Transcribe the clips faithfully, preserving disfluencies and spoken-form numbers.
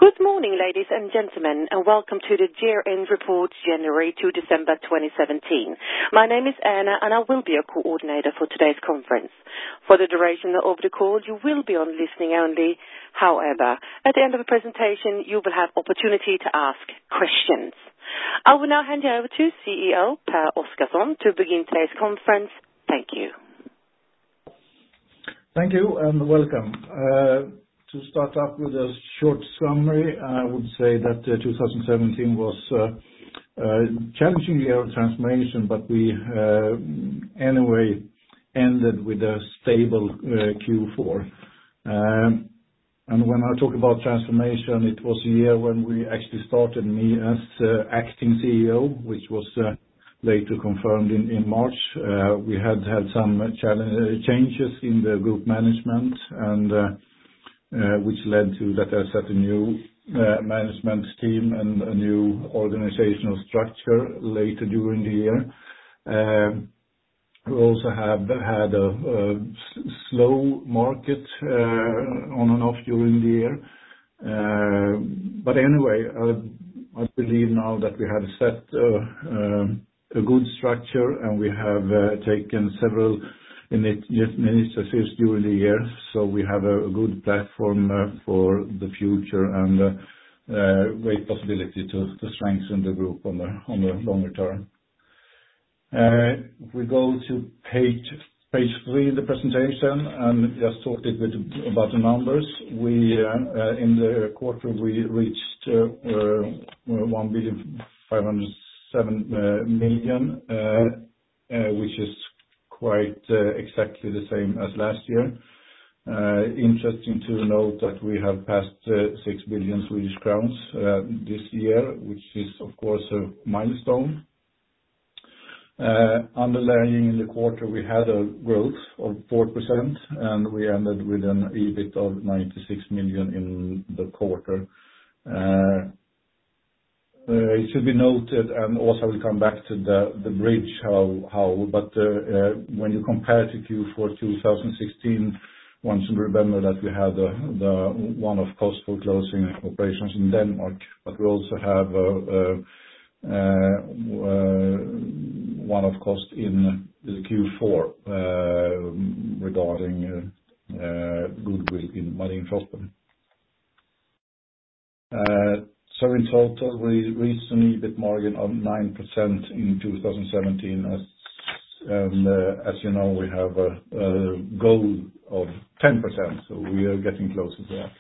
Good morning, ladies and gentlemen, and welcome to the year-end report, January to December twenty seventeen. My name is Anna, and I will be your coordinator for today's conference. For the duration of the call, you will be on listening only. However, at the end of the presentation, you will have opportunity to ask questions. I will now hand you over to C E O Per Oscarsson to begin today's conference. Thank you. Thank you, and welcome. Uh, To start up with a short summary, I would say that uh, twenty seventeen was uh, a challenging year of transformation, but we uh, anyway ended with a stable uh, Q four. Um, and when I talk about transformation, it was a year when we actually started me as uh, acting C E O, which was uh, later confirmed in, in March. Uh, we had had some challenge, changes in the group management, and uh, Uh, which led to that I set a new uh, management team and a new organizational structure later during the year. Um, We also have had a a s- slow market uh, on and off during the year. Uh, But Anyway, uh, I believe now that we have set uh, um, a good structure, and we have uh, taken several initiatives during the year, so we have a a good platform uh, for the future and uh, uh, great possibility to to strengthen the group on the on the longer term. Uh, If we go to page page three in the presentation and just talk a little bit about the numbers. We uh, uh, in the quarter, we reached uh, uh, one billion five hundred seven million, uh, uh, which is quite uh, exactly the same as last year. Uh, Interesting to note that we have passed uh, six billion Swedish crowns uh, this year, which is, of course, a milestone. Uh, Underlying in the quarter, we had a growth of four percent, and we ended with an EBIT of ninety-six million in the quarter. Uh, Uh, It should be noted, and also I will come back to the the bridge, how, how. but uh, uh, when you compare to Q four twenty sixteen, one should remember that we had uh, the one-off cost for closing operations in Denmark, but we also have uh, uh, uh, uh, one-off cost in the Q four uh, regarding uh, uh, goodwill in Marine Frostburn. Uh, So in total, we reached an EBIT margin of nine percent in twenty seventeen. As and, uh, as you know, we have a a goal of ten percent, so we are getting closer to that.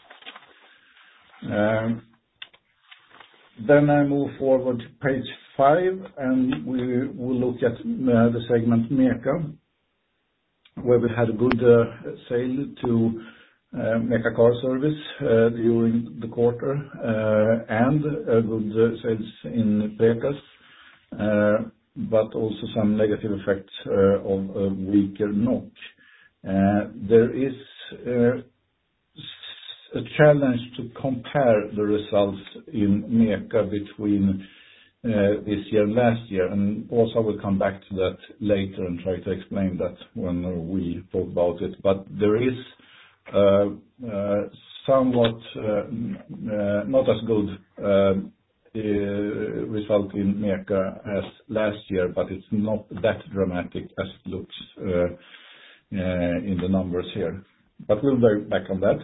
Um, Then I move forward to page five, and we will look at uh, the segment MECA, where we had a good uh, sale to Uh, MECA car service uh, during the quarter, uh, and a good uh, sales in Preqas, uh, but also some negative effects uh, of a weaker NOK. Uh, There is uh, s- a challenge to compare the results in MECA between uh, this year and last year, and also I will come back to that later and try to explain that when we talk about it. But there is Uh, uh, somewhat uh, uh, not as good uh, uh, result in MECA as last year, but it's not that dramatic as it looks uh, uh, in the numbers here. But we'll be back on that.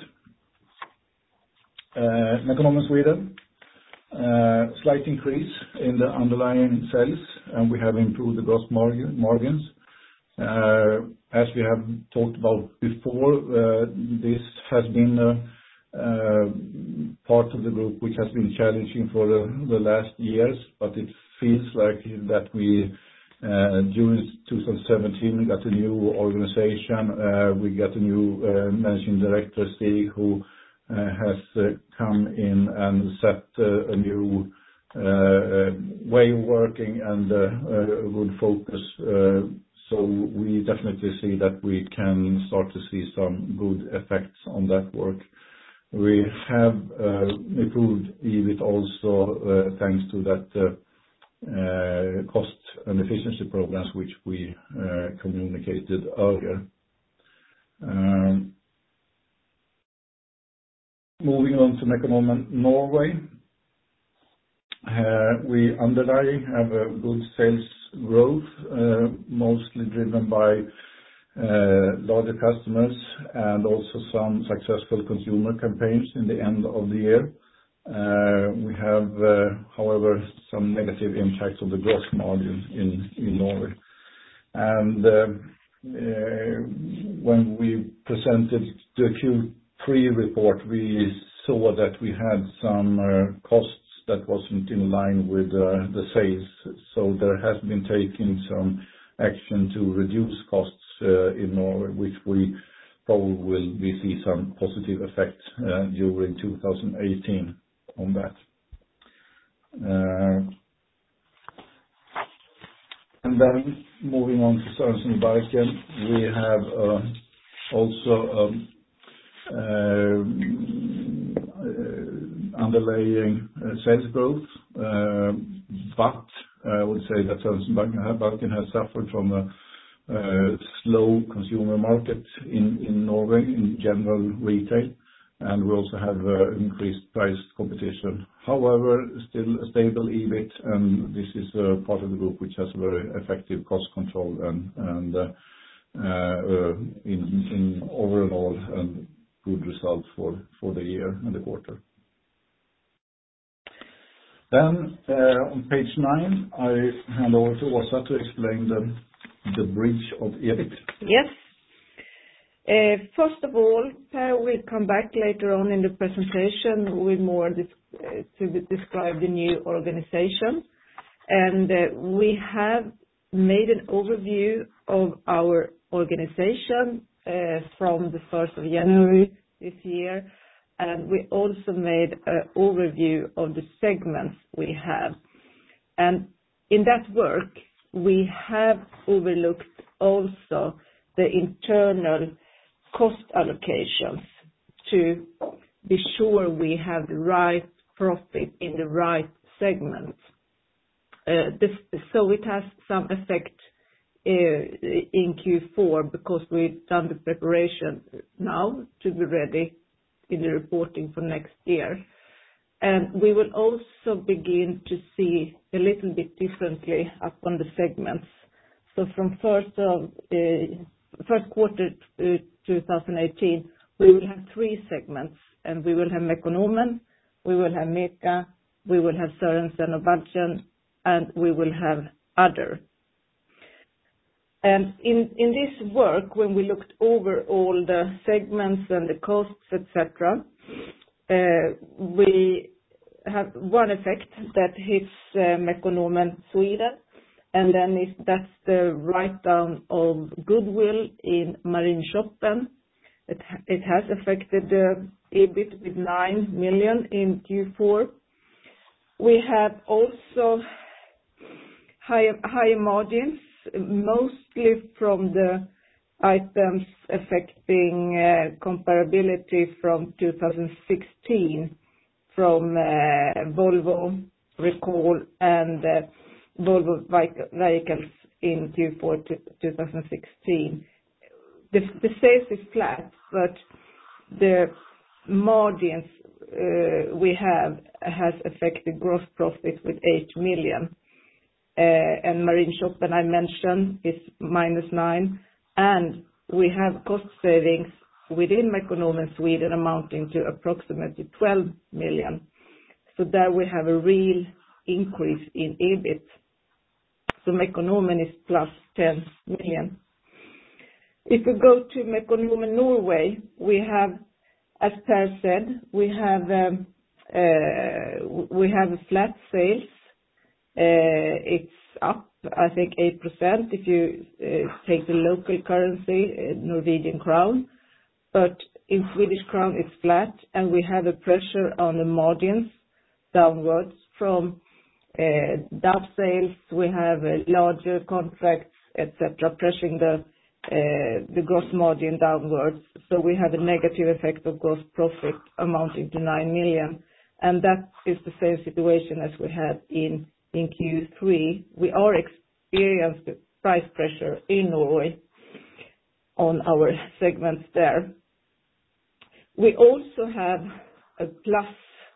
Uh, Mekonomen Sweden, uh, slight increase in the underlying sales, and we have improved the gross margin margins. Uh, As we have talked about before, uh, this has been a uh, part of the group which has been challenging for the the last years, but it feels like that we, uh, during twenty seventeen, we got a new organization. uh, We got a new uh, managing director, Stig, who uh, has uh, come in and set uh, a new uh, uh, way of working and uh, a good focus. uh, So we definitely see that we can start to see some good effects on that work. We have uh, improved EBIT also uh, thanks to that uh, uh, cost and efficiency programs which we uh, communicated earlier. Um, Moving on to Mekonomen Norway. Uh, We underlying have a good sales growth, uh, mostly driven by uh, larger customers and also some successful consumer campaigns in the end of the year. Uh, We have, uh, however, some negative impacts on the gross margin in in Norway. And uh, uh, When we presented the Q three report, we saw that we had some uh, costs that wasn't in line with uh, the sales. So there has been taken some action to reduce costs uh, in Norway, which we probably will we see some positive effect uh, during two thousand eighteen on that. Uh, And then moving on to Sørensen og Balchen, we have uh, also um, um, uh, underlying uh, sales growth, uh, but I would say that Sørensen og Balchen has suffered from a uh, slow consumer market in in Norway, in general retail, and we also have uh, increased price competition. However, still a stable EBIT, and this is a part of the group which has very effective cost control and and uh, uh, in in overall um, good results for for the year and the quarter. Then, uh, on page nine, I hand over to Åsa to explain the the bridge of EBIT. Yes. Uh, First of all, Per will come back later on in the presentation with more dis- uh, to describe the new organization. And uh, we have made an overview of our organization uh, from the first of January this year, and we also made an overview of the segments we have. And in that work, we have overlooked also the internal cost allocations to be sure we have the right profit in the right segment. Uh, this, so it has some effect uh, in Q four because we've done the preparation now to be ready in the reporting for next year. And we will also begin to see a little bit differently up on the segments. So from first of uh, first quarter uh, two thousand eighteen, we will have three segments, and we will have Mekonomen, we will have Meka, we will have Sørensen og Balchen, and we will have other. And in in this work, when we looked over all the segments and the costs, et cetera, uh, we have one effect that hits uh, Mekonomen Sweden, and then if that's the write-down of goodwill in Marinshopen. It it has affected the EBIT with nine million in Q four. We have also higher higher margins, mostly from the items affecting uh, comparability from two thousand sixteen, from uh, Volvo recall and uh, Volvo vehicles in Q four two thousand sixteen. The the sales is flat, but the margins uh, we have has affected gross profit with eight million. Uh, And Marinshopen, I mentioned, is minus nine, and we have cost savings within Mekonomen Sweden amounting to approximately twelve million. So there we have a real increase in EBIT. So Mekonomen is plus ten million. If we go to Mekonomen Norway, we have, as Per said, we have um, uh, we have a flat sales. Uh, It's up, I think, eight percent if you uh, take the local currency, uh, Norwegian crown. But in Swedish crown, it's flat, and we have a pressure on the margins downwards from uh, D A B sales. We have uh, larger contracts, et cetera, pressuring the uh, the gross margin downwards. So we have a negative effect of gross profit amounting to nine million, and that is the same situation as we had in in Q three. We are experiencing price pressure in Norway on our segments there. We also have a plus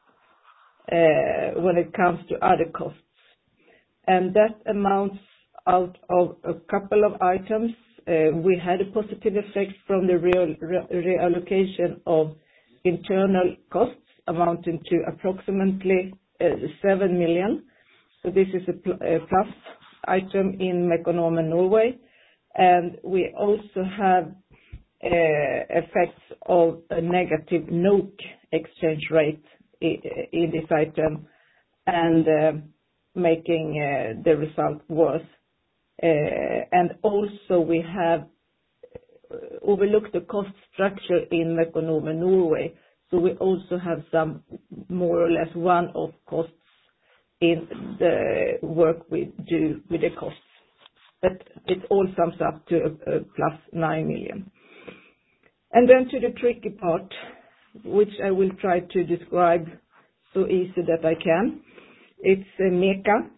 uh, when it comes to other costs. And that amounts out of a couple of items. Uh, we had a positive effect from the real, re- reallocation of internal costs amounting to approximately uh, seven million. So this is a, pl- a plus item in Mekonomen Norway. And we also have uh, effects of a negative N O K exchange rate in, in this item and uh, making uh, the result worse. Uh, and also we have overlooked the cost structure in Mekonomen Norway. So we also have some more or less one-off costs in the work we do with the costs. But it all sums up to a, a plus nine million. And then to the tricky part, which I will try to describe so easy that I can. It's uh, MECA.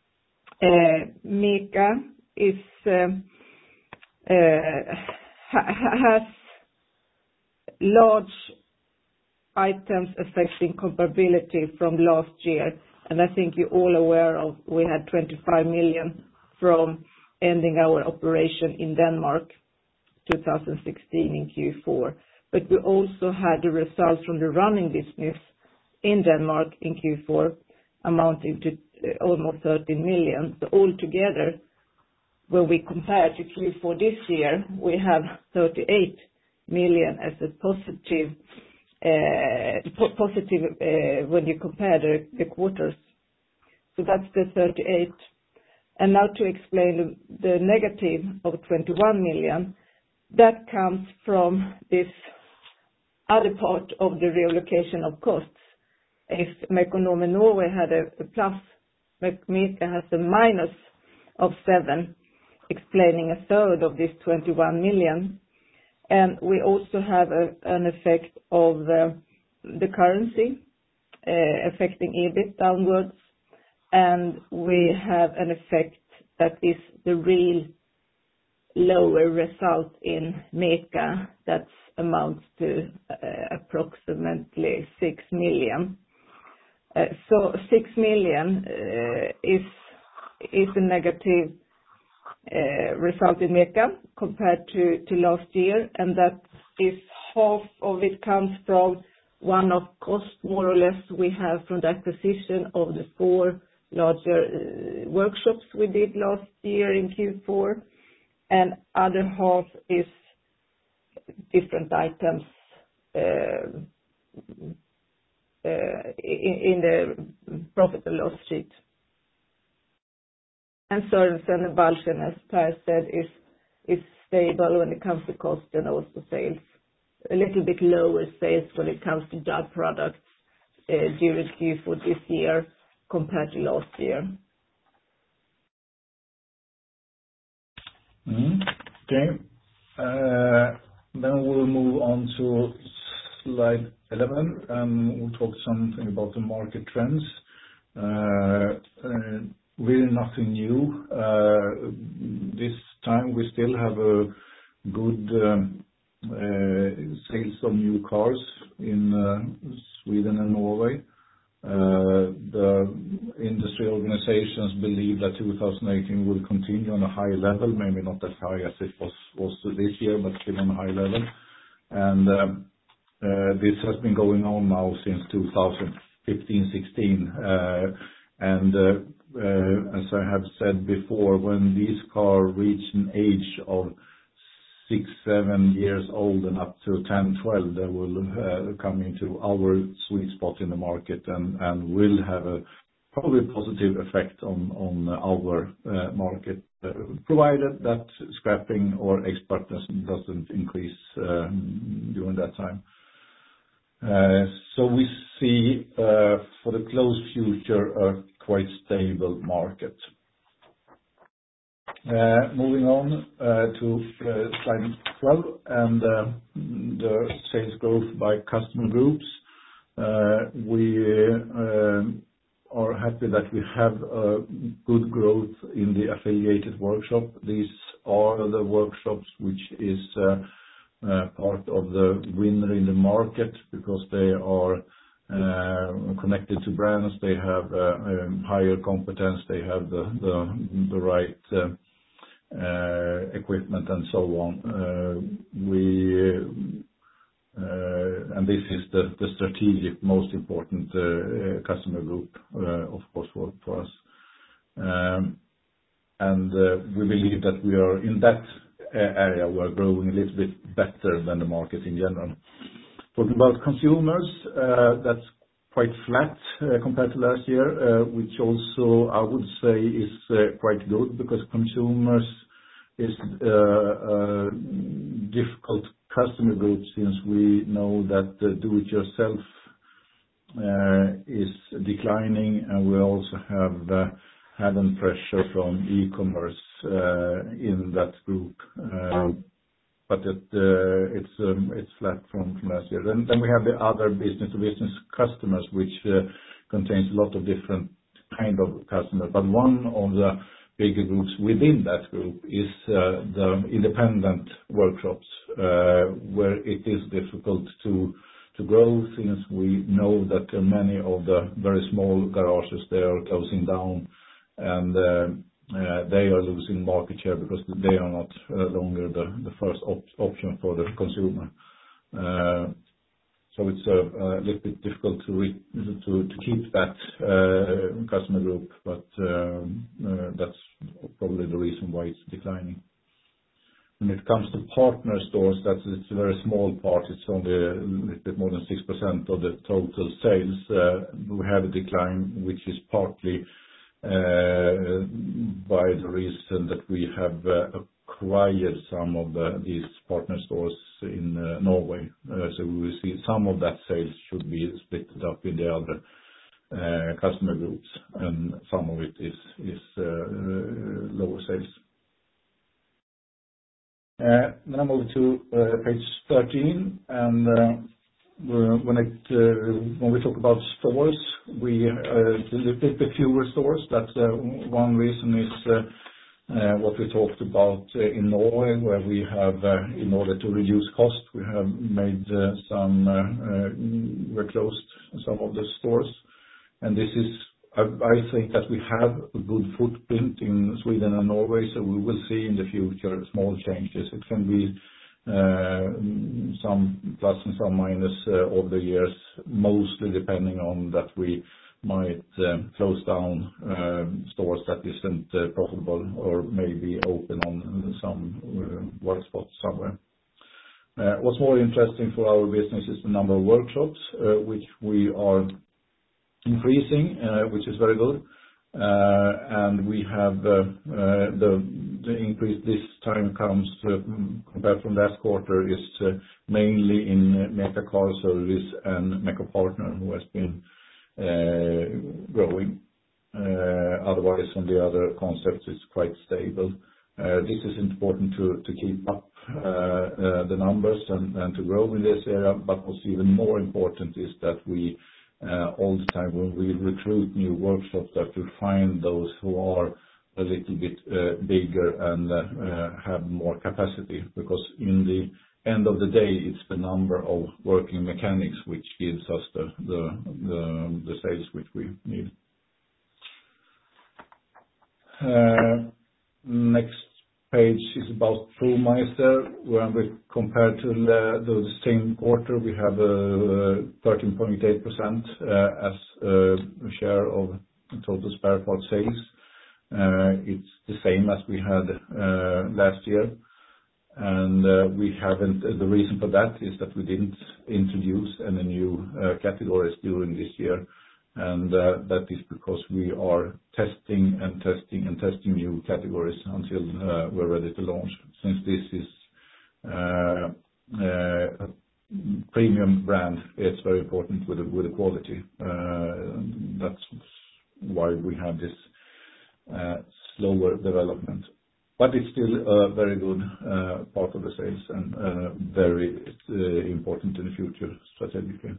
Uh, MECA is um, uh, ha- has large items affecting comparability from last year, and I think you're all aware of we had twenty-five million from ending our operation in Denmark two thousand sixteen in Q four. But we also had the results from the running business in Denmark in Q four amounting to uh, almost thirteen million. So altogether, when we compare to Q four this year, we have thirty-eight million as a positive, uh, po- positive uh, when you compare the, the quarters. So that's the thirty-eight. And now to explain the, the negative of twenty-one million, that comes from this other part of the reallocation of costs. If Mekonomen Norway had a, a plus, MECA has a minus of seven, explaining a third of this twenty-one million. And we also have a, an effect of uh, the currency uh, affecting EBIT downwards. And we have an effect that is the real lower result in MECA that amounts to uh, approximately six million. Uh, so six million uh, is is a negative uh, result in MECA compared to, to last year, and that is half of it comes from one-off cost, more or less, we have from the acquisition of the four larger uh, workshops we did last year in Q four, and other half is different items uh, uh, in, in the profit and loss sheet. And Sørensen and Balchen, as Per said, is is stable when it comes to cost and also sales. A little bit lower sales when it comes to job products uh, during Q four this year compared to last year. Mm, okay. Uh, then we'll move on to slide eleven, and we'll talk something about the market trends. Uh, uh, really nothing new. Uh, this time we still have a good um, uh, sales of new cars in uh, Sweden and Norway. Uh, The industry organizations believe that two thousand eighteen will continue on a high level, maybe not as high as it was also this year, but still on a high level. And um, uh, This has been going on now since two thousand fifteen sixteen. Uh, And uh, uh, As I have said before, when these cars reach an age of six, seven years old and up to ten, twelve, they will uh, come into our sweet spot in the market and and will have a probably positive effect on on our uh, market, uh, provided that scrapping or export doesn't doesn't increase um, during that time. Uh, So we see uh, for the close future a quite stable market. Uh, Moving on uh, to uh, slide twelve and uh, the sales growth by customer groups. Uh, We uh, are happy that we have a good growth in the affiliated workshop. These are the workshops which is uh, uh, part of the winner in the market because they are connected to brands. They have um, higher competence. They have the the the right uh, uh, equipment and so on. Uh, We uh, and this is the the strategic most important uh, customer group, uh, of course, for for us. Um, And uh, we believe that we are in that uh, area, we are growing a little bit better than the market in general. Talking about consumers, uh, that's quite flat uh, compared to last year, uh, which also I would say is uh, quite good because consumers is uh, a difficult customer group since we know that the do-it-yourself uh, is declining, and we also have uh, had a pressure from e-commerce uh, in that group. Uh, But it, uh, It's um, it's flat from from last year. Then then we have the other business-to-business customers, which uh, contains a lot of different kind of customers. But one of the bigger groups within that group is uh, the independent workshops, uh, where it is difficult to to grow since we know that uh, many of the very small garages, they are closing down, and uh, uh, they are losing market share because they are not uh, longer the the first op- option for the consumer. Uh, So it's a a little bit difficult to re- to to keep that uh, customer group, but um, uh, that's probably the reason why it's declining. When it comes to partner stores, that's it's a very small part. It's only a little bit more than six percent of the total sales. Uh, We have a decline, which is partly uh, by the reason that we have uh, acquired some of the- these partner stores in uh, Norway. Uh, So we will see some of that sales should be split up in the other uh, customer groups, and some of it is is uh, uh, lower sales. Uh, Then I move to uh, page thirteen, and uh, uh, when it uh, when we talk about stores, we uh, a little bit fewer stores. That's uh, one reason is uh, uh, what we talked about uh, in Norway, where we have, uh, in order to reduce cost, we have made uh, some, uh, uh, we closed some of the stores. And this is, I I think that we have a good footprint in Sweden and Norway, so we will see in the future small changes. It can be uh, some plus and some minus uh, over the years, mostly depending on that we might um, close down um, stores that isn't uh, profitable or maybe open on some uh, work spots somewhere. Uh, What's more interesting for our business is the number of workshops, uh, which we are increasing, uh, which is very good. Uh, And we have uh, uh, the the increase this time comes uh, compared from last quarter is uh, mainly in uh, Meca Car Service and Meca Partner, who has been uh, growing. Uh, Otherwise, on the other concepts, it's quite stable. Uh, This is important to to keep up uh, uh, the numbers and and to grow in this area. But what's even more important is that we uh, all the time when we recruit new workshops, that we find those who are a little bit uh, bigger and uh, uh, have more capacity. Because in the end of the day, it's the number of working mechanics which gives us the the the the sales which we need. Uh, Next page is about ProMeister. When we compare to the the same quarter, we have uh, thirteen point eight percent uh, as uh, a share of total spare part sales. Uh, It's the same as we had uh, last year. and uh, we haven't. The reason for that is that we didn't introduce any new uh, categories during this year. and uh, That is because we are testing and testing and testing new categories until uh, we're ready to launch. Since this is uh, uh, a premium brand, it's very important with the with the quality. Uh, That's why we have this uh, slower development. But it's still a very good uh, part of the sales and uh, very uh, important in the future strategically.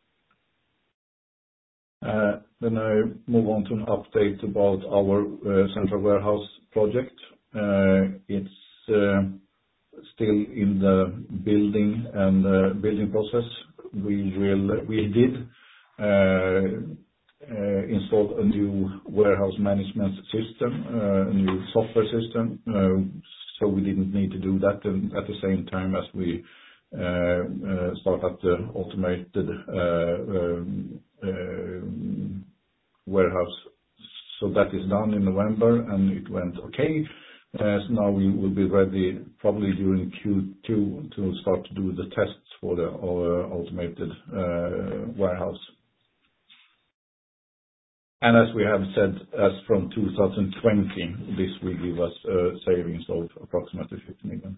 Uh, Then I move on to an update about our uh, central warehouse project. Uh, It's uh, still in the building and uh, building process. We will. We did uh, uh, installed a new warehouse management system, uh, a new software system. Uh, so we didn't need to do that and at the same time as we uh, uh, start up the automated uh, um, uh, warehouse. So that is done in November, and it went okay. Uh, So now we will be ready probably during Q two to start to do the tests for the uh, automated uh, warehouse. And as we have said, as from two thousand twenty, this will give us uh, savings of approximately fifty million.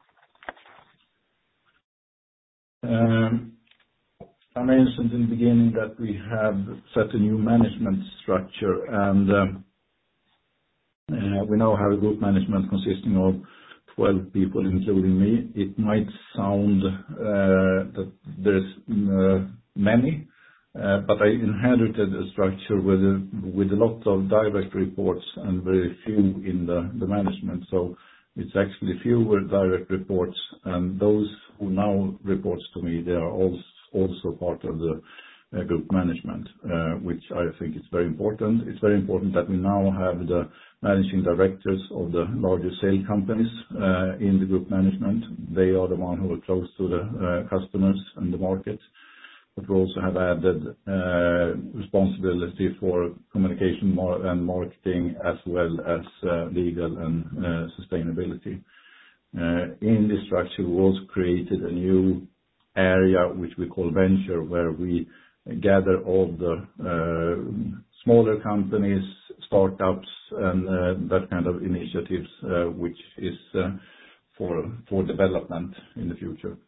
Um, I mentioned in the beginning that we have set a new management structure, and um, uh, we now have a group management consisting of twelve people, including me. It might sound uh, that there's uh, many, uh, but I inherited a structure with a with a lot of direct reports and very few in the the management. So it's actually fewer direct reports, and those who now reports to me, they are also also part of the uh, group management, uh, which I think is very important. It's very important that we now have the managing directors of the larger sale companies uh, in the group management. They are the one who are close to the uh, customers and the market. But we also have added uh, responsibility for communication mar- and marketing, as well as uh, legal and uh, sustainability. Uh, In this structure, we also created a new area which we call venture, where we gather all the uh, smaller companies, startups, and uh, that kind of initiatives, uh, which is uh, for for development in the future.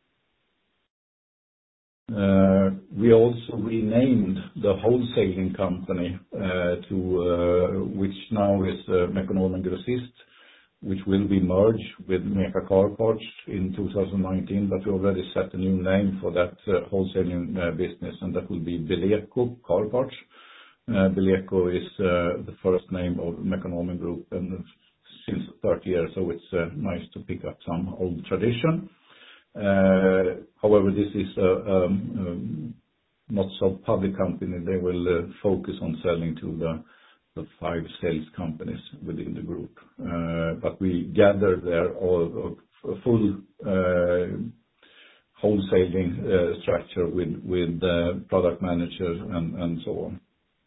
Uh, We also renamed the wholesaling company uh, to uh, which now is uh, Mekonomen Grossist, which will be merged with MECA Car Parts in two thousand nineteen, but we already set a new name for that uh, wholesaling uh, business, and that will be Beleko Car Parts. Uh, Beleko is uh, the first name of Mekonomen Group, and since thirty years, so it's uh, nice to pick up some old tradition. Uh, However, this is a um, um, not so public company. They will uh, focus on selling to the the five sales companies within the group. Uh, But we gather there all a full uh, wholesaling uh, structure with with uh, product managers and and so on.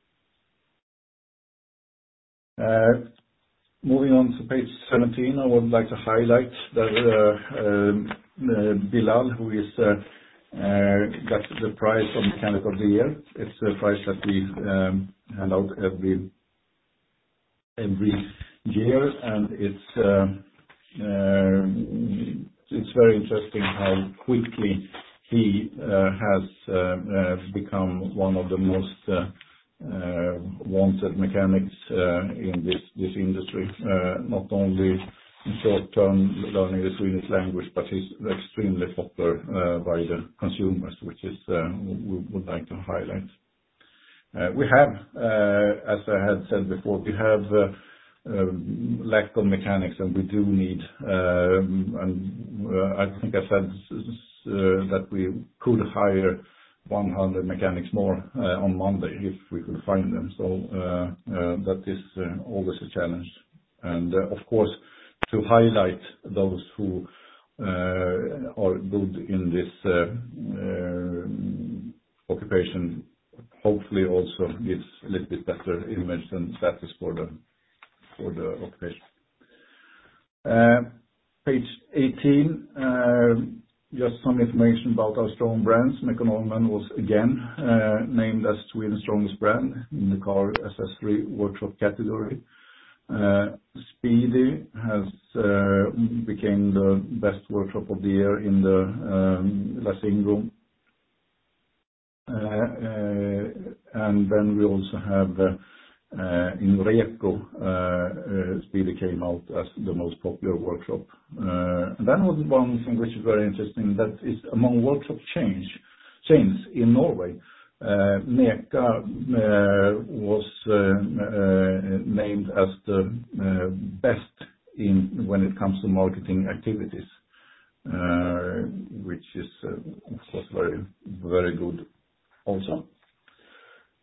Uh, Moving on to page seventeen, I would like to highlight that uh, um, uh, Bilal, who is uh, uh, got the prize of Mechanic of the Year. It's a prize that we um, hand out every every year, and it's uh, uh, it's very interesting how quickly he uh, has uh, uh, become one of the most uh, uh, wanted mechanics uh, in this this industry. Uh, Not only in short term learning the Swedish language, but he's extremely popular uh, by the consumers, which is uh, we would like to highlight. Uh, We have, uh, as I had said before, we have uh, um, lack of mechanics, and we do need, um, and uh, I think I said uh, that we could hire one hundred mechanics more uh, on Monday if we could find them. So uh, uh, that is uh, always a challenge. And uh, of course, to highlight those who uh, are good in this uh, uh, occupation hopefully also gives a little bit better image and status for the for the occupation. Uh, Page eighteen, uh, just some information about our strong brands. Mekonomen was again uh, named as Sweden's strongest brand in the car accessory workshop category. Uh, Speedy has uh, became the best workshop of the year in the um, Lasingo. Uh, uh, And then we also have uh, uh, in Reko, uh, uh, Speedy came out as the most popular workshop. Uh, And then was one thing which is very interesting, that is among workshop chains chains in Norway, uh, MECA uh, was uh, uh, named as the uh, best in when it comes to marketing activities, uh, which is, uh, of course, very, very good also.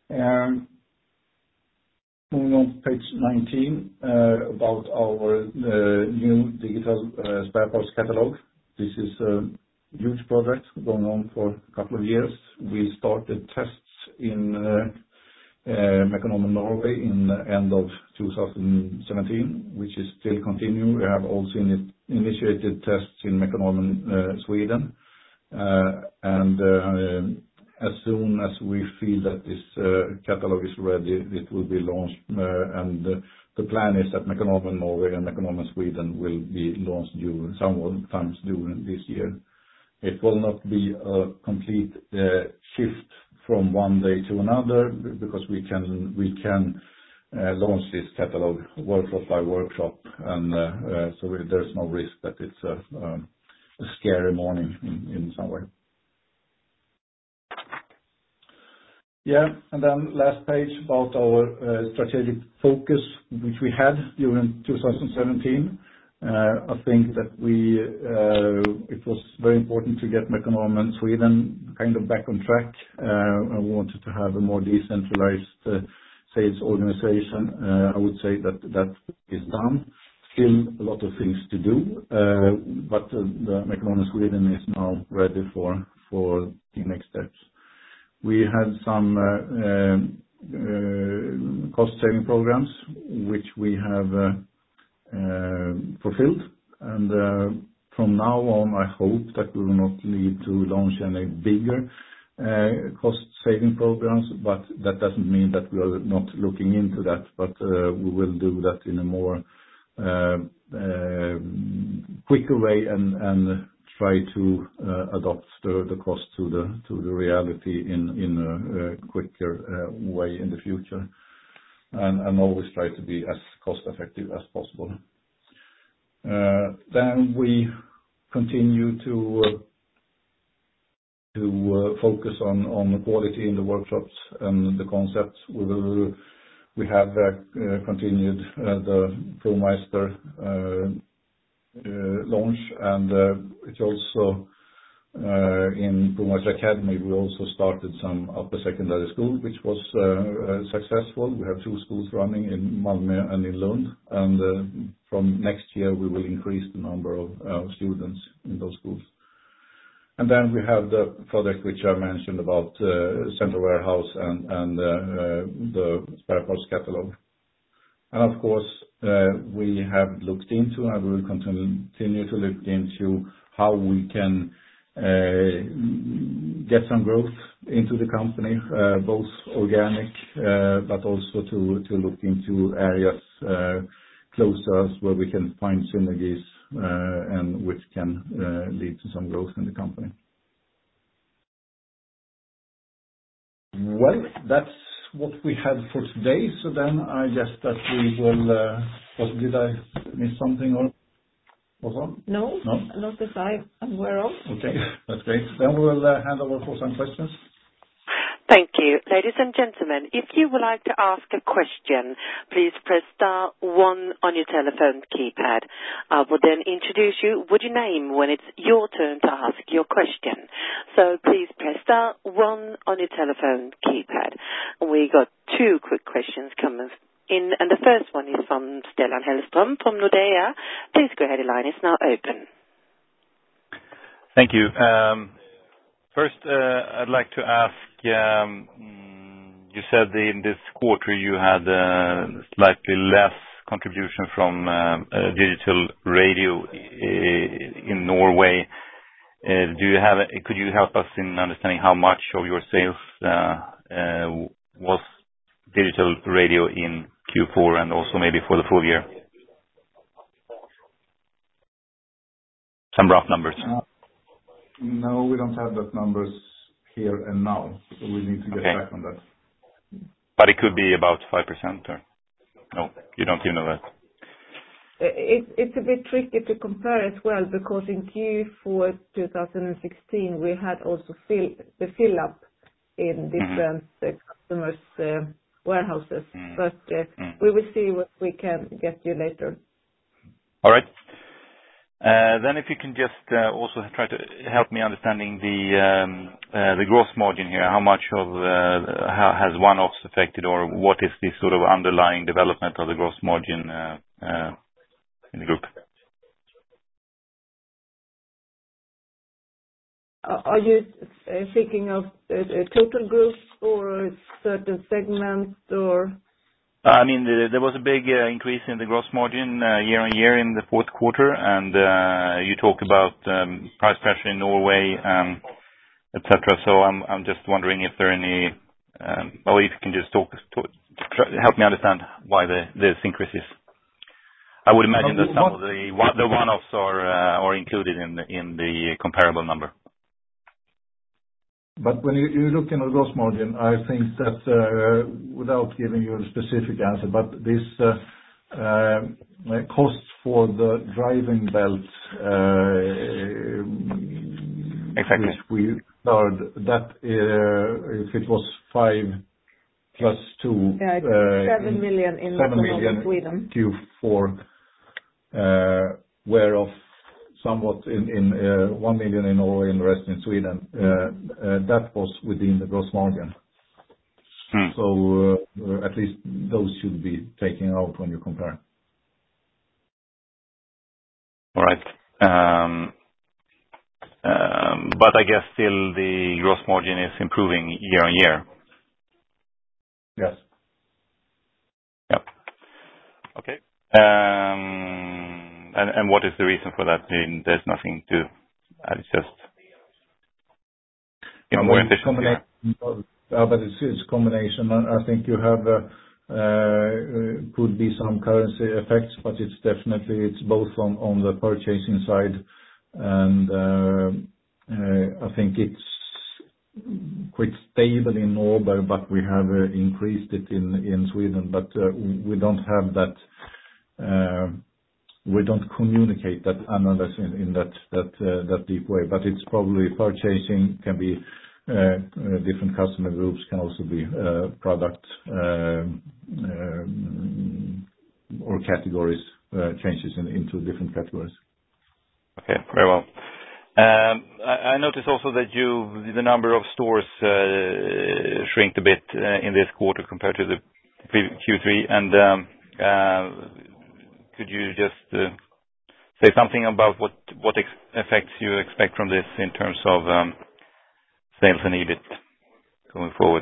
Um, Moving on to page nineteen, uh, about our uh, new digital uh, spare parts catalog. This is a huge project going on for a couple of years. We started tests in uh, uh, Mekonomen Norway in the end of two thousand seventeen, which is still continuing. We have also ini- initiated tests in Mekonomen uh, Sweden. Uh, and uh, As soon as we feel that this uh, catalog is ready, it will be launched. uh, And uh, The plan is that Mekonomen Norway and Mekonomen Sweden will be launched during sometimes during this year. It will not be a complete uh, shift from one day to another because we can we can uh, launch this catalog workshop by workshop, and uh, uh, so there's no risk that it's a um, a scary morning in in some way. Yeah. and then Last page about our uh, strategic focus, which we had during two thousand seventeen. Uh, I think that we uh, it was very important to get Mekonomen Sweden kind of back on track. Uh, and We wanted to have a more decentralized uh, sales organization. Uh, I would say that that is done. Still a lot of things to do, uh, but uh, the Mekonomen Sweden is now ready for for the next steps. We had some uh, um, uh, cost-saving programs, which we have uh, uh, fulfilled. and uh, From now on, I hope that we will not need to launch any bigger uh, cost-saving programs, but that doesn't mean that we are not looking into that. But uh, We will do that in a more uh, uh, quicker way and and try to uh, adopt the the cost to the to the reality in in a uh, quicker uh, way in the future, and and always try to be as cost effective as possible. Uh, Then we continue to uh, to uh, focus on on the quality in the workshops and the concepts. We will we have uh, uh, continued uh, the ProMeister uh, Uh, launch, and uh, it's also uh, in ProMeister Academy. We also started some upper secondary school, which was uh, uh, successful. We have two schools running in Malmö and in Lund, and uh, from next year we will increase the number of uh, students in those schools. And then we have the product which I mentioned about uh, central warehouse and and uh, uh, the spare parts catalog. And Of course, uh, we have looked into and we will continue to look into how we can uh, get some growth into the company, uh, both organic, uh, but also to to look into areas uh, close to us where we can find synergies uh, and which can uh, lead to some growth in the company. Well, that's what we had for today. So then I guess that we will, uh, what, did I miss something or was on? No, No? not as I'm aware of. Okay, that's great. Then we will uh, hand over for some questions. Thank you. Ladies and gentlemen, if you would like to ask a question, please press star one on your telephone keypad. I will then introduce you with your name when it's your turn to ask your question. So please press star one on your telephone keypad. We got two quick questions coming in, and the first one is from Stellan Hellström from Nordea. Please go ahead, the line is now open. Thank you. Um, First, uh, I'd like to ask, um, you said in this quarter you had uh, slightly less contribution from uh, uh, digital radio in Norway. Uh, Do you have? Could you help us in understanding how much of your sales uh, uh, was digital radio in Q four and also maybe for the full year? Some rough numbers. Uh, No, we don't have those numbers here and now, so we need to get Okay. back on that. But it could be about five percent or no, you don't even know that. It- It's a bit tricky to compare as well, because in Q four twenty sixteen, we had also fill the fill up in different uh, customers' uh, warehouses. Mm. But uh, Mm. we will see what we can get you later. All right. Then if you can just uh, also try to help me understanding the um, uh, the gross margin here, how much of uh, how has one-offs affected, or what is the sort of underlying development of the gross margin uh, uh, in the group? Are are you uh, thinking of uh, uh, total group or certain segments or? I mean, the- there was a big uh, increase in the gross margin uh, year-on-year in the fourth quarter, and uh, you talk about um, price pressure in Norway, um, et cetera. So I'm I'm just wondering if there are any, um, well, if you can just talk, talk- try- help me understand why the this increase is. I would imagine that some of the one- the one-offs are uh, are included in the in the comparable number. But when you you look in the gross margin, I think that, uh without giving you a specific answer, but this uh uh cost for the driving belt, uh Exactly. which we heard that, uh if it was five plus two, Yeah, it's uh, seven million in seven Norway, million Sweden. Q four, uh, whereof somewhat in in uh one million in Norway and the rest in Sweden. Uh uh That was within the gross margin. Hmm. So uh uh, At least those should be taken out when you compare. All right. Um, um, But I guess still the gross margin is improving year-on-year. Yes. Yeah. Okay. Um, And and what is the reason for that? I mean, there's nothing to add. It's just, you know, Uh, more but it's efficiency. combination of- uh, but It's it's combination. I I think you have uh uh could be some currency effects, but it's definitely it's both on on the purchasing side and uh uh I think it's quite stable in Norway, but we have uh increased it in in Sweden. But uh We don't have that. uh We don't communicate that analysis in in that that uh, that deep way, but it's probably purchasing can be uh, uh, different customer groups, can also be uh, product um, um, or categories, uh, changes in- into different categories. Okay, very well. Um, I I noticed also that you, the number of stores uh, shrinked a bit uh, in this quarter compared to the pre- Q three. And um, uh, could you just uh, say something about what what ex- effects you expect from this in terms of um, sales and EBIT going forward?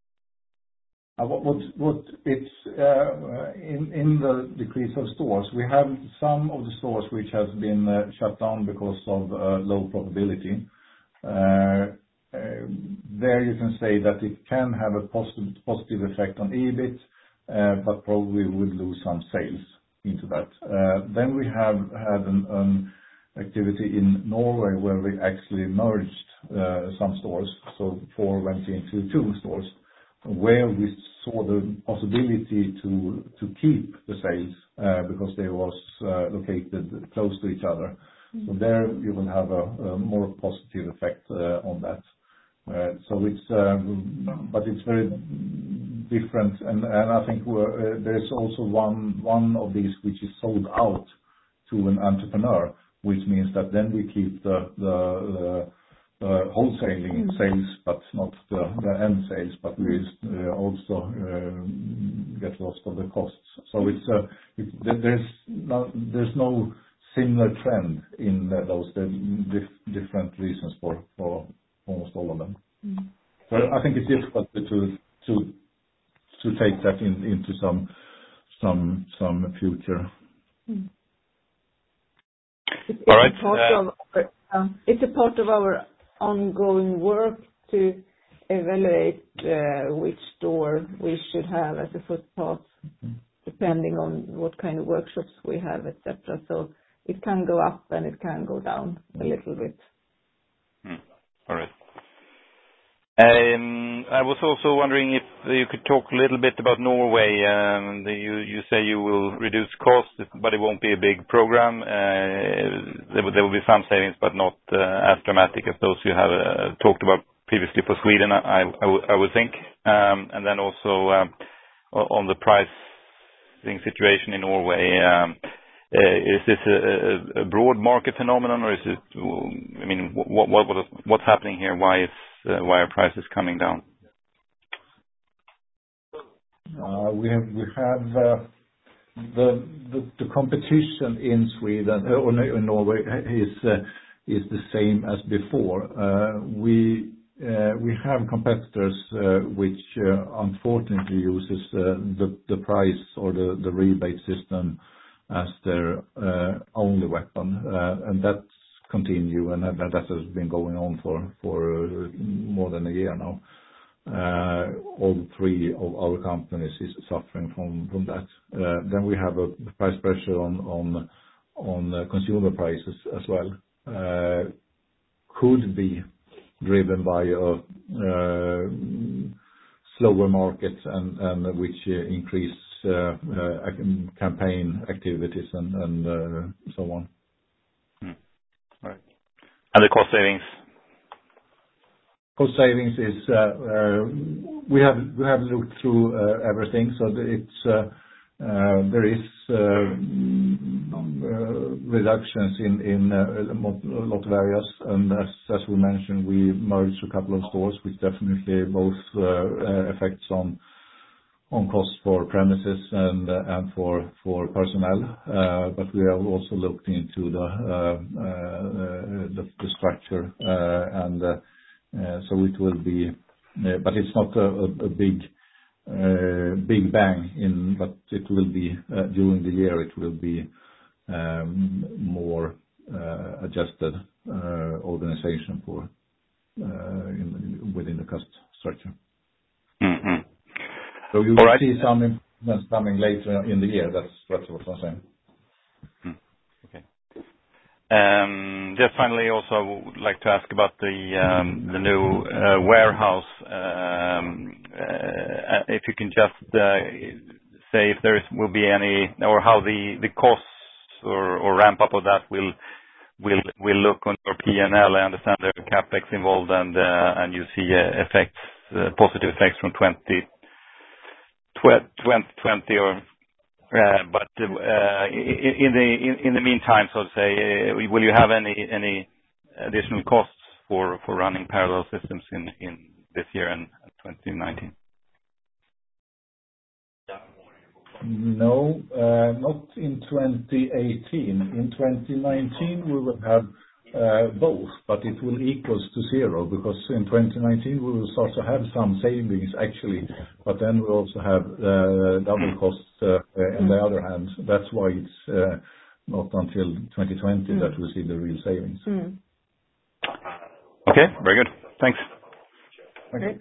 Uh, What what what it's uh, in in the decrease of stores, we have some of the stores which has been uh, shut down because of uh, low profitability. Uh, uh, There you can say that it can have a positive positive effect on EBIT, uh, but probably would lose some sales into that. Uh, Then we have had an an activity in Norway where we actually merged uh, some stores, so four went into two stores, where we saw the possibility to to keep the sales uh, because they was uh, located close to each other. So there you will have a a more positive effect uh, on that. Uh, So it's um, but it's very different. And and I think we're, uh, there's also one one of these which is sold out to an entrepreneur, which means that then we keep the the the uh, wholesaling sales, but not the the end sales, but we uh, also uh, get lost of the costs. So it's uh, it- there- there's no there's no similar trend in uh, those the dif- different reasons for for almost all of them. So I think it's difficult to to to take that in into some some some future. It's All it's right. a part uh, of our uh, it's a part of our ongoing work to evaluate uh, which store we should have as a footpath, depending on what kind of workshops we have, et cetera. So it can go up and it can go down a little bit. hmm, All right. Um, I was also wondering if you could talk a little bit about Norway. Um, the- You you say you will reduce costs, but it won't be a big program. Uh, There will there will be some savings, but not uh, as dramatic as those you have uh, talked about previously for Sweden, I I would I would think. Um, And then also um, o- on the pricing situation in Norway, um, is this a broad market phenomenon, or is it, I mean, what what what's happening here? Why is why are prices coming down? Uh, We have we have uh, the the the competition in Sweden or in Norway is uh, is the same as before. Uh, We uh, we have competitors uh, which uh, unfortunately uses uh, the the price or the the rebate system as their uh, only weapon. Uh, and That's continue, and that that has been going on for for uh, more than a year now. Uh, All three of our companies is suffering from from that. Uh, Then we have a price pressure on on on uh, consumer prices as well. Uh, Could be driven by a uh, slower market and and which uh, increase uh, uh, campaign activities and and uh, so on. Hmm. Right. And the cost savings? Cost savings is, uh, uh, we have we have looked through uh, everything, so that it's uh, uh, there is uh, uh, reductions in in uh, a mo- a lot of areas. And as as we mentioned, we merged a couple of stores, which definitely both uh, uh, affects on on cost for premises and uh, and for for personnel. Uh, But we have also looked into the uh, uh, the the structure, uh, and uh, Uh, so it will be, uh, but it's not a a- a big uh, big bang in, but it will be uh, during the year, it will be um, more uh, adjusted uh, organization for uh, in- within the cost structure. Mm-hmm. So you All will right. see some improvements coming later in the year. That's that's what I'm saying. Okay. Um, Just finally, also, I would like to ask about the um, the new uh, warehouse. Um, uh, If you can just uh, say if there is- will be any, or how the the costs or or ramp up of that will will will look on your P and L. I understand there are CapEx involved, and uh, and you see uh, effects, uh, positive effects from twenty twenty or Uh, But uh, i- in the in in the meantime, so to say, uh, will you have any any additional costs for for running parallel systems in in this year and twenty nineteen? No, uh, not in twenty eighteen. In twenty nineteen, we will have uh, both, but it will equals to zero, because in twenty nineteen, we will start to have some savings, actually, but then we also have uh, double costs uh, uh, on the other hand. That's why it's uh, not until twenty twenty Mm. that we see the real savings. Mm. Okay, very good. Thanks. Okay.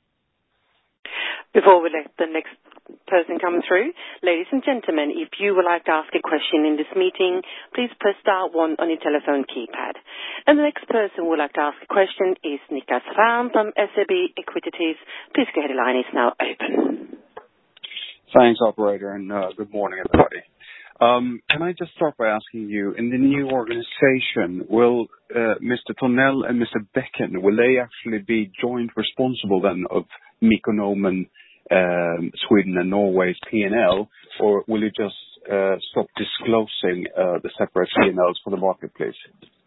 Before we let the next person come through, ladies and gentlemen, if you would like to ask a question in this meeting, please press star one on your telephone keypad. And the next person who would like to ask a question is Nicklas Fram from S E B Equities. Please go ahead, the line is now open. Thanks, operator, and uh, good morning, everybody. Um, can I just start by asking you, in the new organization, will uh, Mister Tonell and Mister Becken, will they actually be joint responsible then of Mekonomen um, Sweden and Norway's P and L, or will you just uh, stop disclosing uh, the separate P and Ls for the marketplace?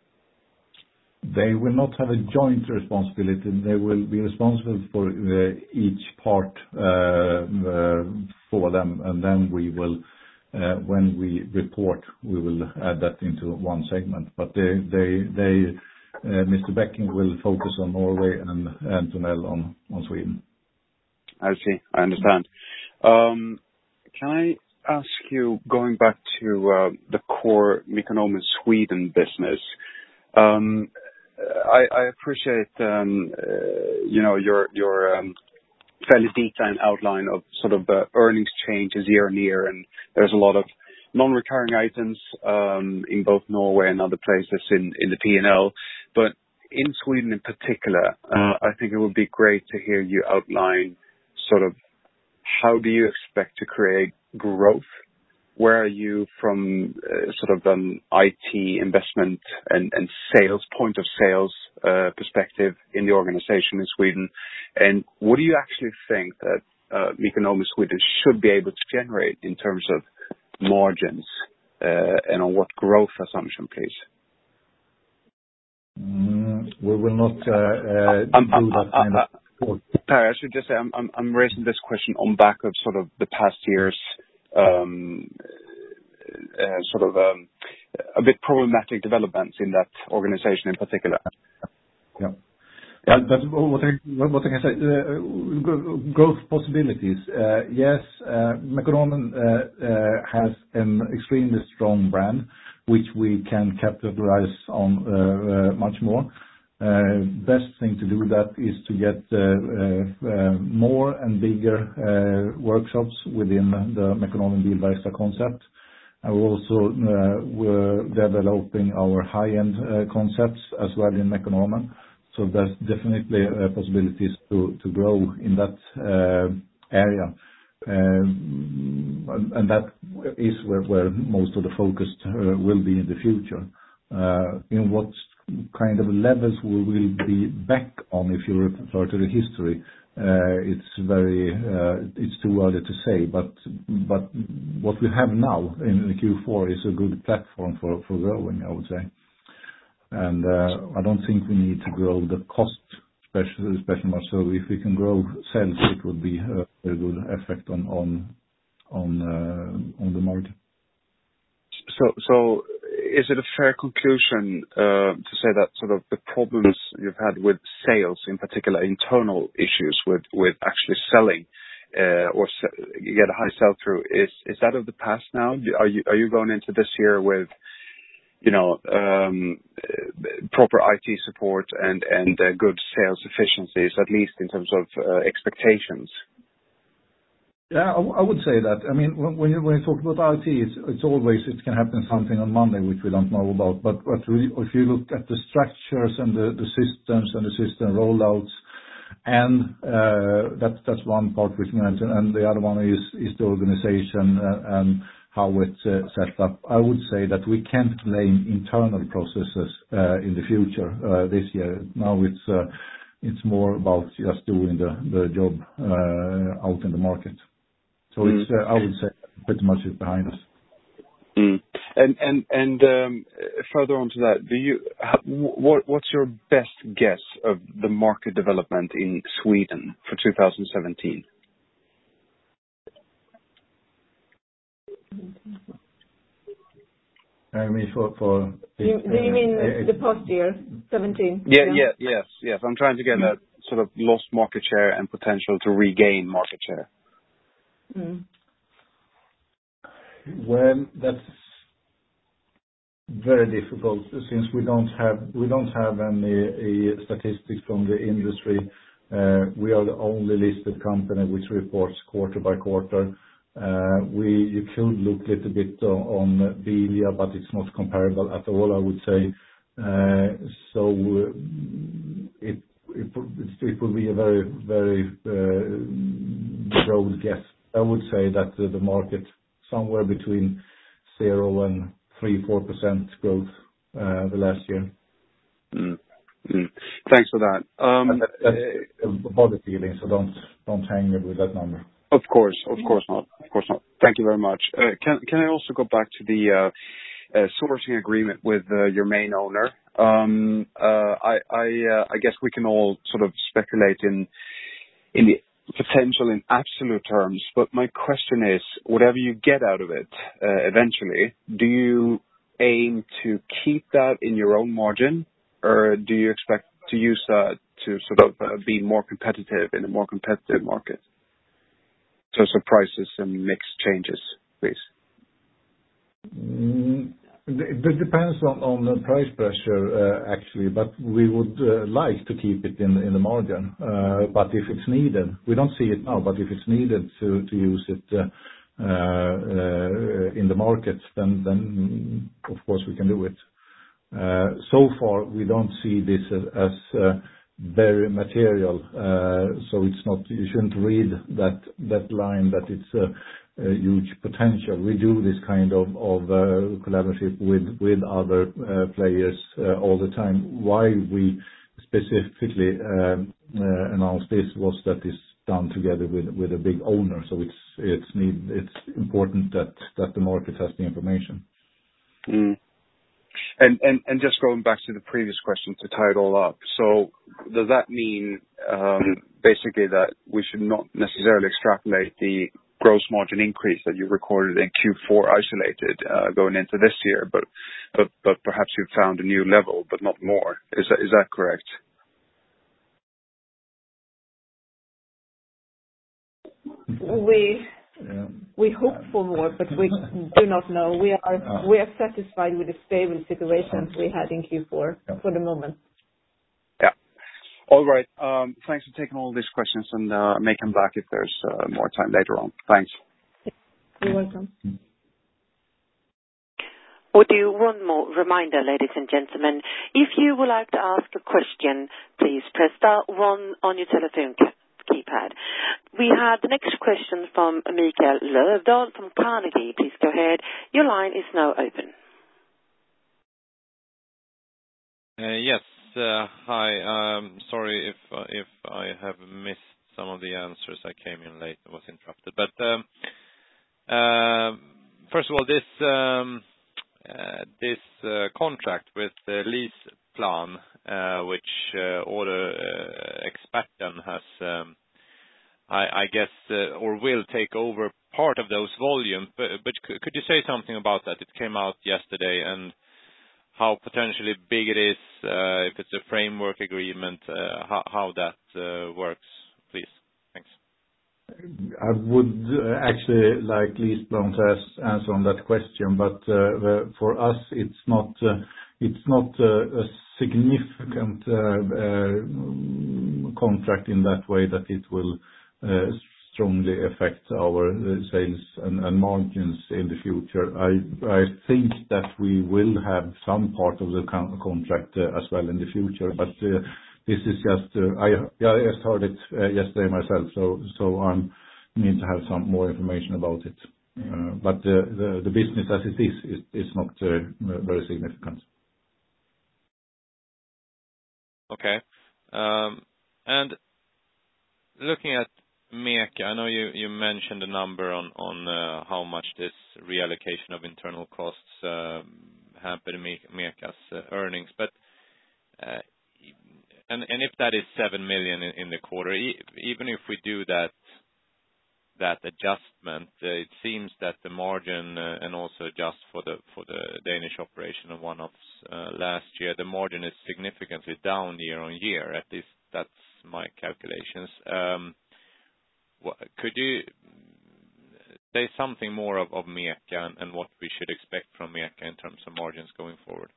They will not have a joint responsibility. They will be responsible for uh, each part uh, uh, for them, and then we will, uh, when we report, we will add that into one segment. But they, they, they, uh, Mister Becken will focus on Norway and and Tonell on on Sweden. I see. I understand. Um, Can I ask you, going back to uh, the core Mekonomen Sweden business, um, I I appreciate, um, uh, you know, your your um, fairly detailed outline of sort of the earnings changes year on year, and there's a lot of non-recurring items um, in both Norway and other places in in the P and L. But in Sweden in particular, uh, I think it would be great to hear you outline sort of how do you expect to create growth? Where are you from uh, sort of an I T investment and, and sales, point of sales uh, perspective in the organization in Sweden? And what do you actually think that uh, Mekonomen Sweden should be able to generate in terms of margins and on what growth assumption, please? Mm, We will not uh, Um, do that kind uh, of. Perry, I should just say I'm I'm I'm raising this question on back of sort of the past years, um, uh, sort of um, a bit problematic developments in that organization in particular. Yeah. Yeah. But but what I what I can say, uh, gro- growth possibilities. Uh, Yes, uh, Mekonomen uh, uh, has an extremely strong brand, which we can capitalize on uh, uh, much more. Uh, Best thing to do that is to get uh, uh, uh, more and bigger uh, workshops within the Mekonomen Bilverkstad concept. And we're also uh, we're developing our high-end uh, concepts as well in Mekonomen. So there's definitely uh, possibilities to to grow in that uh, area. Um, And and that is where where most of the focus uh, will be in the future. Uh, In what kind of levels we will be back on, if you refer to the history, uh, it's very uh, it's too early to say. But but what we have now in the Q four is a good platform for for growing, I would say. And uh, I don't think we need to grow the cost, especially especially much. So if we can grow sales, it would be a very good effect on on on uh, on the margin. So, so is it a fair conclusion uh, to say that sort of the problems you've had with sales, in particular internal issues with with actually selling uh, or se- get a high sell-through, is is that of the past now? Do- Are you are you going into this year with, you know, um, uh, proper I T support and and uh, good sales efficiencies, at least in terms of uh, expectations? Yeah, I w- I would say that. I mean, when when you when you talk about I T, it's it's always it can happen something on Monday which we don't know about. But but we- if you look at the structures and the the systems and the system rollouts, and uh, that's that's one part which we mentioned, and the other one is is the organization uh, and how it's uh, set up. I would say that we can't blame internal processes uh, in the future uh, this year. Now it's uh, it's more about just doing the the job uh, out in the market. So Mm. it's, uh, I would say, pretty much is behind us. Mm. And and and um, further on to that, do you ha- what what's your best guess of the market development in Sweden for two thousand seventeen? I mean, for for You- Do you mean uh, the past year, seventeen? Yeah, yeah, yes, yes. I'm trying to get a sort of lost market share and potential to regain market share. Mm. Well, that's very difficult since we don't have we don't have any uh, statistics from the industry. Uh, We are the only listed company which reports quarter by quarter. Uh, We You could look a little bit on on Bilia, but it's not comparable at all, I would say. Uh, So uh, It it it will be a very very uh, broad guess. I would say that uh, the market somewhere between zero and three four percent growth uh, the last year. Mm. Mm. Thanks for that. Um, And that- That's a body feeling, so don't don't hang me with that number. Of course, of course not. Of course not. Thank you very much. Uh, Can can I also go back to the uh, uh, sourcing agreement with uh, your main owner? Um, uh, I I uh, I guess we can all sort of speculate in in the potential in absolute terms, but my question is, whatever you get out of it, uh, eventually, do you aim to keep that in your own margin, or do you expect to use that to sort of uh, be more competitive in a more competitive market? So, so prices and mix changes, please. Mm, It it depends on on the price pressure, uh, actually, but we would uh, like to keep it in in the margin. Uh, But if it's needed, we don't see it now, but if it's needed to to use it uh, uh, uh, in the market, then then of course we can do it. Uh, So far, we don't see this as as, uh, very material. uh, So it's not. You shouldn't read that that line that it's a a huge potential. We do this kind of of uh, collaboration with with other uh, players uh, all the time. Why we specifically um, uh, announced this was that it's done together with with a big owner. So it's it's need it's important that that the market has the information. Mm. And, and and just going back to the previous question to tie it all up. So does that mean um, basically that we should not necessarily extrapolate the gross margin increase that you recorded in Q four isolated uh, going into this year, but but but perhaps you've found a new level, but not more? Is that is that correct? We Yeah. we hope for more, but we do not know. We are Uh, we are satisfied with the stable situation we had in Q four Yeah. for the moment. Yeah. All right. Um, thanks for taking all these questions, and uh, may come back if there's uh, more time later on. Thanks. You're welcome. We'll do one more reminder, ladies and gentlemen. If you would like to ask a question, please press star one on your telephone ca- keypad. We have the next question from Mikael Löfdahl from Carnegie. Please go ahead. Your line is now open. Uh, Yes. uh, Hi. Um, Sorry if uh, if I have missed some of the answers. I came in late. I was interrupted. But um, um, First of all, this um, uh, this uh, contract with the Leaseplan, uh, which uh, Order uh, Experten has, um, I I guess, uh, or will take over part of those volumes. But but c- Could you say something about that? It came out yesterday, and how potentially big it is, uh, if it's a framework agreement, uh, how how that uh, works, please. Thanks. I would uh, actually like Leaseplan to as- answer on that question, but uh, the- for us, it's not uh, it's not uh, a significant uh, uh, contract in that way that it will uh, strongly affect our uh, sales and and margins in the future. I I think that we will have some part of the con- contract uh, as well in the future, but uh, this is just, uh, I yeah, I just heard it uh, yesterday myself, so so I need to have some more information about it. Uh, But The the the business as it is is is not uh, very significant. Okay. Um, And looking at MECA, I know you you mentioned a number on on uh, how much this reallocation of internal costs um, hampered Me- MECA's uh, earnings. But uh, and and if that is seven million in in the quarter, e- even if we do that that adjustment, uh, it seems that the margin, uh, and also adjust for the for the Danish operation of one-offs uh, last year, the margin is significantly down year-on-year. At least that's my calculations. Um, wha- Could you say something more of of MECA and and what we should expect from MECA in terms of margins going forward?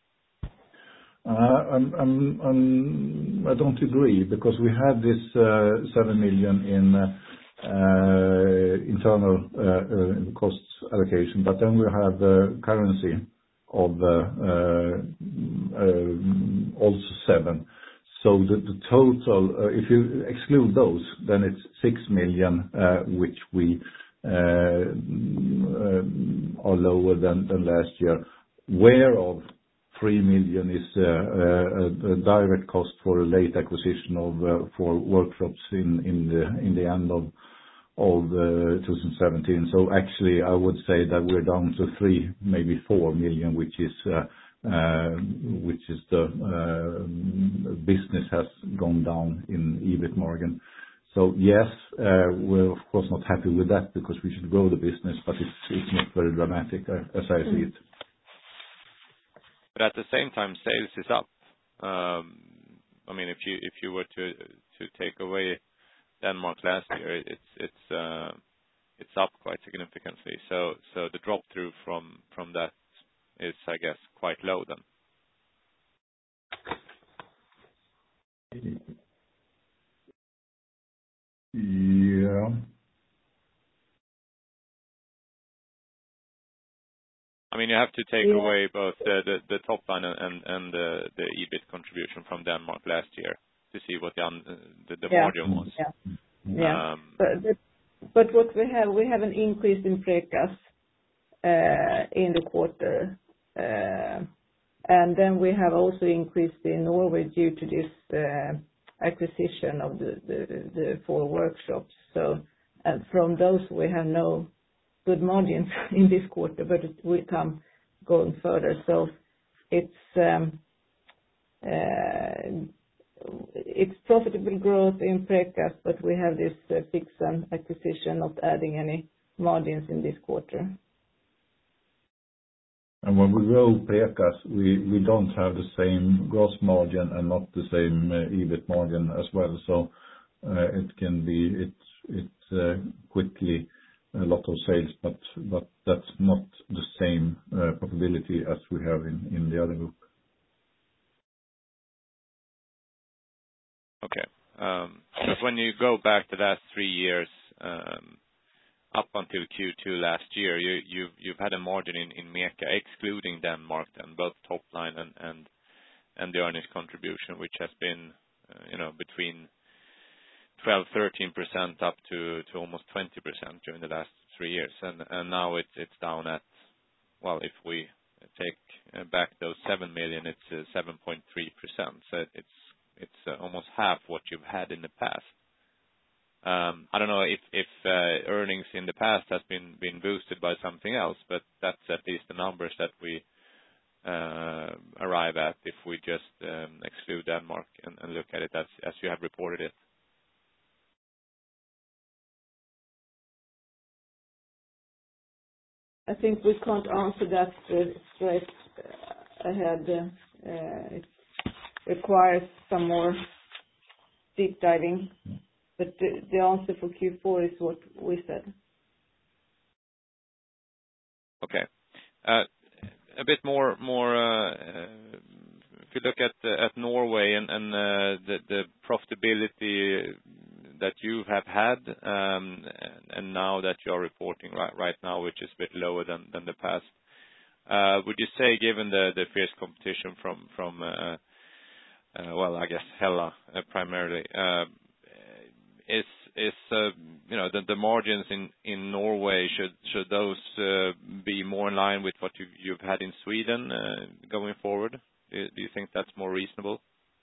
Uh, I'm- I'm- I'm- I don't agree, because we had this uh, seven million in uh, uh, internal uh, uh, costs allocation, but then we have uh, currency of uh, uh, um, also seven. So The the total, uh, if you exclude those, then it's six million, uh, which we uh, um, are lower than than last year, whereof three million is uh, uh, a direct cost for a late acquisition of uh, for workshops in in the in the end of of uh, twenty seventeen. So actually, I would say that we're down to three, maybe four million, which is uh, uh, which is the uh, business has gone down in EBIT margin. So yes, uh, we're of course not happy with that, because we should grow the business, but it's it's not very dramatic, uh, as I see it. But at the same time, sales is up. Um, I mean, if you if you were to to take away Denmark last year, it's it's uh, it's up quite significantly. So so the drop through from from that is, I guess, quite low then. Yeah. I mean, you have to take Yeah. away both the the the top line and and and the the EBIT contribution from Denmark last year to see what the un- the the Yeah. margin was. Yeah. Yeah. Um, But but but what we have, we have an increase in Preqas uh, in the quarter. uh, And then we have also increased in Norway due to this uh, acquisition of the the the four workshops. So, and from those, we have no good margins in this quarter, but it will come going further. So it's um, uh, it's profitable growth in Precast, but we have this uh, Pixum acquisition not adding any margins in this quarter. And when we grow Precast, we we don't have the same gross margin and not the same uh, EBIT margin as well. So uh, it can be it's it's uh, quickly a lot of sales, but but that's not the same uh, profitability as we have in in the other group. Okay. Um, But when you go back the last three years, um, up until Q two last year, you- you've you've had a margin in in MECA, excluding Denmark, then both top line and and and the earnings contribution, which has been, uh, you know, between twelve thirteen percent up to to almost twenty percent during the last three years. And and now it's it's down at, well, if we take uh, back those seven million, it's uh, seven point three percent. So it's it's uh, almost half what you've had in the past. Um, I don't know if if uh, earnings in the past has been been boosted by something else, but that's at least the numbers that we uh, arrive at if we just um, exclude Denmark and and look at it as as you have reported it. I think we can't answer that uh, straight uh, ahead. Uh, It requires some more deep diving, but the the answer for Q four is what we said. Okay. Uh, A bit more, more. uh, uh, if you look at uh, at Norway and and uh, the the profitability that you have had, um, and and now that you are reporting right right now, which is a bit lower than than the past, uh, would you say, given the the fierce competition from, from uh, uh, well, I guess Hella uh, primarily, uh, is is uh, you know, the the margins in in Norway, should should those uh, be more in line with what you've you've had in Sweden uh, going forward? Do you do you think that's more reasonable?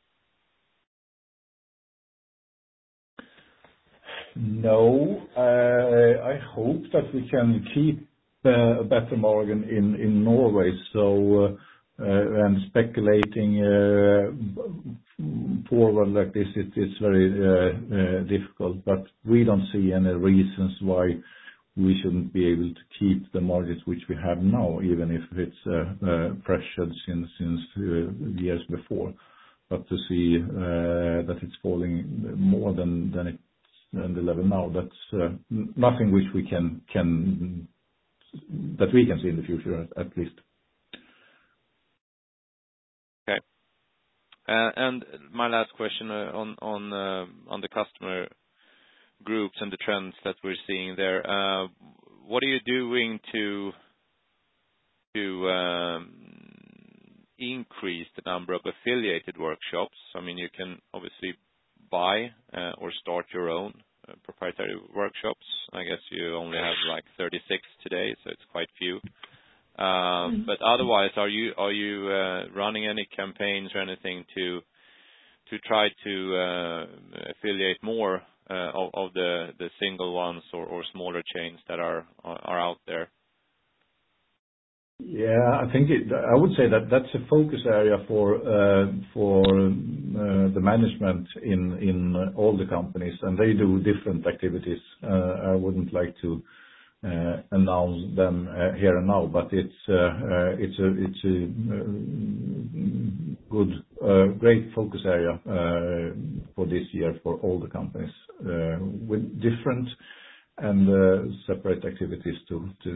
No, uh, I hope that we can keep uh, a better margin in in Norway. So, uh, uh, and speculating uh, forward like this, it is very uh, uh, difficult, but we don't see any reasons why we shouldn't be able to keep the margins which we have now, even if it's uh, uh, pressured since since uh, years before. But to see uh, that it's falling more than than it and the level now, that's uh, n- nothing which we can can that we can see in the future, at at least. Okay. Uh, And my last question uh, on on uh, on the customer groups and the trends that we're seeing there. Uh, What are you doing to to um, increase the number of affiliated workshops? I mean, you can obviously buy uh, or start your own uh, proprietary workshops. I guess you only have like thirty-six today, so it's quite few. Uh, Mm. But otherwise, are you are you uh, running any campaigns or anything to to try to uh, affiliate more uh, of of the the single ones or or smaller chains that are are out there? Yeah, I think it, I would say that that's a focus area for uh, for uh, the management in in all the companies, and they do different activities. Uh, I wouldn't like to uh, announce them uh, here and now, but it's uh, uh, it's a it's a uh, good uh, great focus area uh, for this year for all the companies uh, with different and uh, separate activities to to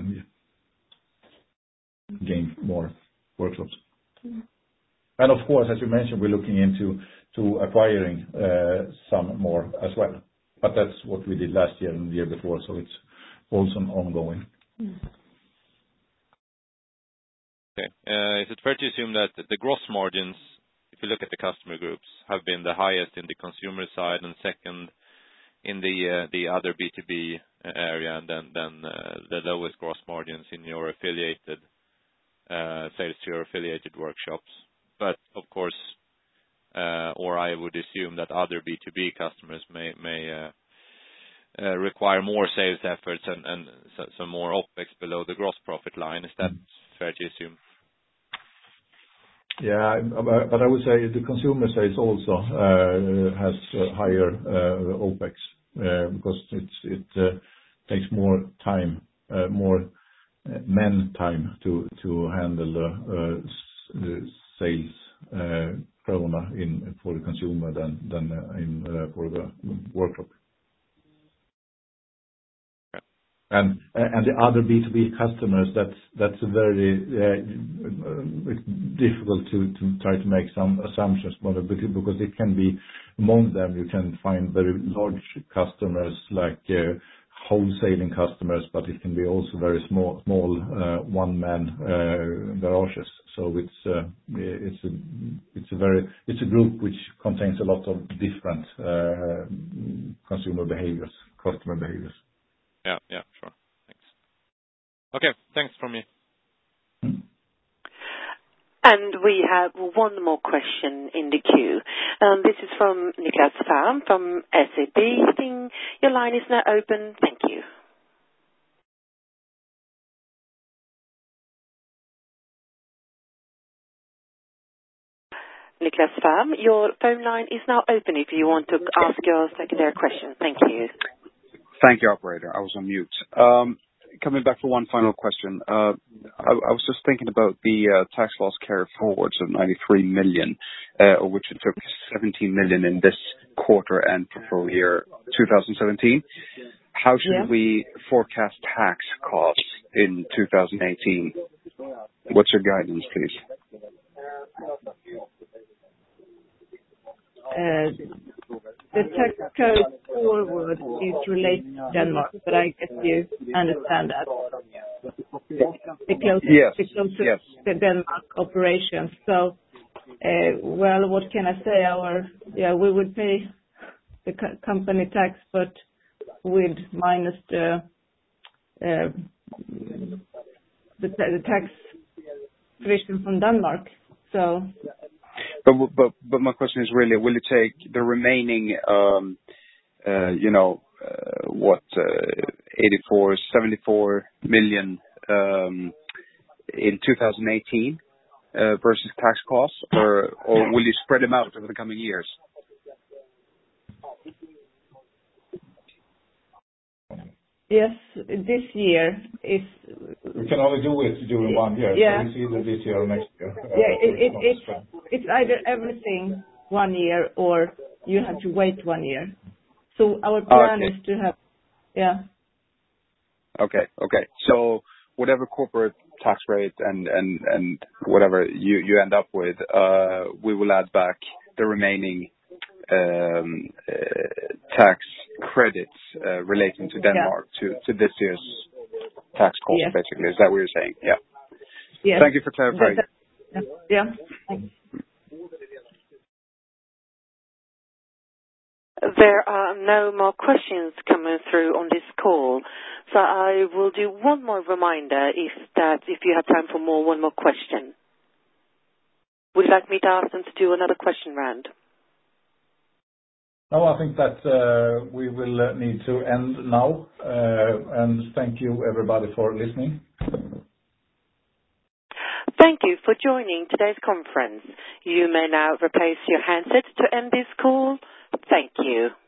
gain more workshops. Mm. And of course, as you mentioned, we're looking into to acquiring uh, some more as well. But that's what we did last year and the year before, so it's also ongoing. Mm. Okay. Uh, Is it fair to assume that the gross margins, if you look at the customer groups, have been the highest in the consumer side and second in the uh, the other B two B area, and then then uh, the lowest gross margins in your affiliated uh, sales to your affiliated workshops? But of course, uh, or I would assume that other B two B customers may may uh, uh, require more sales efforts and and so- some more OpEx below the gross profit line. Is that fair to assume? Yeah, but but I would say the consumer sales also uh, has uh, higher uh, OpEx uh, because it's it uh, takes more time, uh, more uh, man time to to handle the uh, s- the sales uh, krona in for the consumer than than uh, in uh, for the workshop. And and the other B two B customers, that's that's a very uh, it's difficult to to try to make some assumptions, but because it can be among them, you can find very large customers like uh, wholesaling customers, but it can be also very small small uh, one-man uh, garages. So it's uh, it's a it's a very it's a group which contains a lot of different uh, consumer behaviors, customer behaviors. Yeah, yeah, sure. Thanks. Okay, thanks from me. And we have one more question in the queue. Um, this is from Niklas Färm from S E B. I think your line is now open. Thank you. Niklas Färm, your phone line is now open if you want to ask your secondary question. Thank you. Thank you, operator. I was on mute. Um, Coming back for one final question. Uh, I I was just thinking about the uh, tax loss carry forwards of ninety-three million, uh, of which it took seventeen million in this quarter and for full year two thousand seventeen. How should Yeah. we forecast tax costs in two thousand eighteen? What's your guidance, please? Uh, The tax carry forward is related to Denmark, but I guess you understand that. Because Yes. because of Yes. the Denmark operations. So, uh, well, what can I say? Our, yeah, we would pay the co- company tax, but with minus the uh, the ta- the tax provision from Denmark. So But but but my question is really, will it take the remaining, um, uh, you know, uh, what, uh, eighty-four, seventy-four million um, in two thousand eighteen uh, versus tax costs, or or will you spread them out over the coming years? yes, this year is We can only do it during one year. Yeah. So it's either this year or next year. Uh, yeah, it, it, not it's spread. it's either everything one year or you have to wait one year. So our plan Okay. is to have, yeah, Okay. Okay. So whatever corporate tax rate and and and whatever you you end up with, uh, we will add back the remaining um, uh, tax credits uh, relating to Denmark to to this year's tax cost, Yes. basically. Is that what you're saying? Yeah. yes. Thank you for clarifying. That- that- yeah. Thanks. There are no more questions coming through on this call, so I will do one more reminder if that if you have time for more, one more question. Would you like me to ask them to do another question round? No, I think that uh, we will uh, need to end now. uh, And thank you, everybody, for listening. Thank you for joining today's conference. You may now replace your handset to end this call. Thank you.